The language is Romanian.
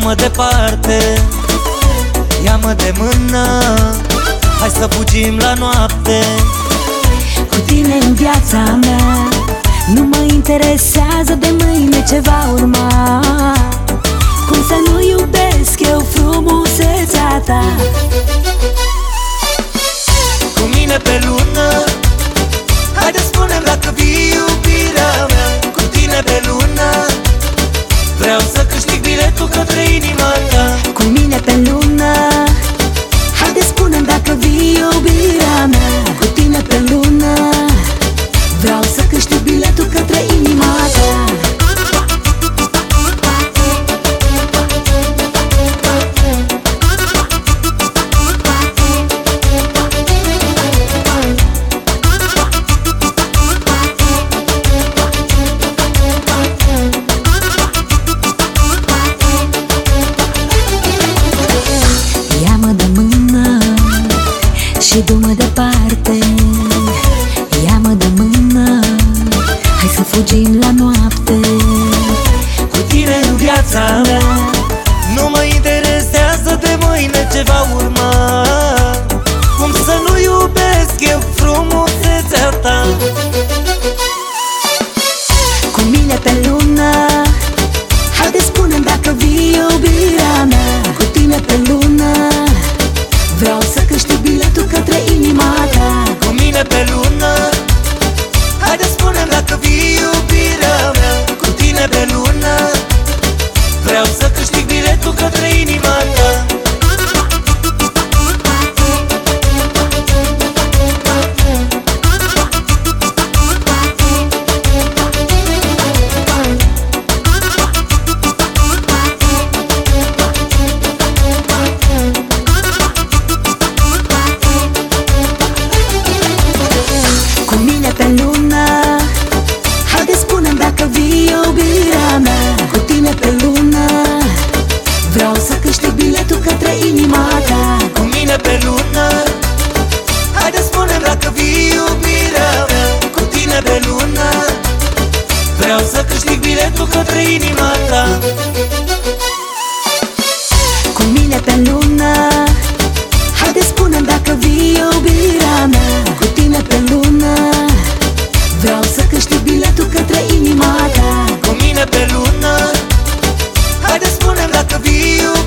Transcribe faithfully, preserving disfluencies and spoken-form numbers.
Ia-mă departe, ia-mă de mână, hai să fugim la noapte. Cu tine în viața mea nu mă interesează de mâine ce va urma. Cum să nu iubesc eu frumusețea ta? Cu mine pe lună, haide spune-mi dacă vii, iubirea mea. Cu tine pe lună, vreau să câștig biletul către inima ta. Cu mine pe lună, haide spune-mi dacă vii, iubirea mea. Cu tine pe lună, vreau să câștig biletul către inima ta. Ia-mă de mână și du-mă departe. Ia-mă de mână, hai să fugim la noapte. Cu tine în viața mea nu mă interesează de mâine ce va urma. Cum să nu iubesc eu frumusețea ta? Cu mine pe lună, haide spune-mi dacă vii, iubirea mea. Cu tine pe lună, vreau să câștig biletul către inima ta. Cu mine pe lună, haide spune-mi dacă vii, iubirea mea. Cu tine pe lună, vreau să câștig biletul către inima ta. Cu mine pe lună, haide spune-mi dacă vii, iubirea mea. Cu tine pe lună, vreau să câștig biletul către inima ta. Cu mine pe lună, haide spune-mi dacă vii, iubirea mea. Cu tine pe lună, vreau să câștig biletul către inima ta. Cu mine pe lună, haide spune-mi dacă vii, iubirea mea. Cu tine pe lună, vreau să câștig biletul către inima ta. Cu mine pe lună, haide spune-mi dacă vii, iubirea mea.